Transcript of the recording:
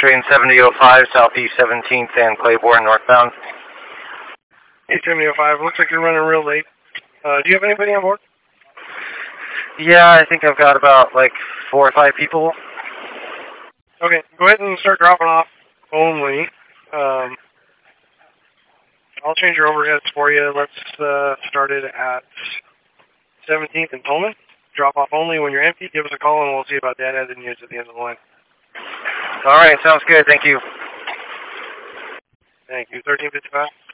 train 7005, Southeast 17th and Claiborne northbound. 7005, looks like you're running real late. Do you have anybody on board? Yeah, I think I've got about like 4 or 5 people. Okay, go ahead and start dropping off only. I'll change your overheads for you. Let's start it at 17th and Pullman. Drop off only. When you're empty, give us a call and we'll see about that ending news at the end of the line. All right, sounds good. Thank you. Thank you. 1355.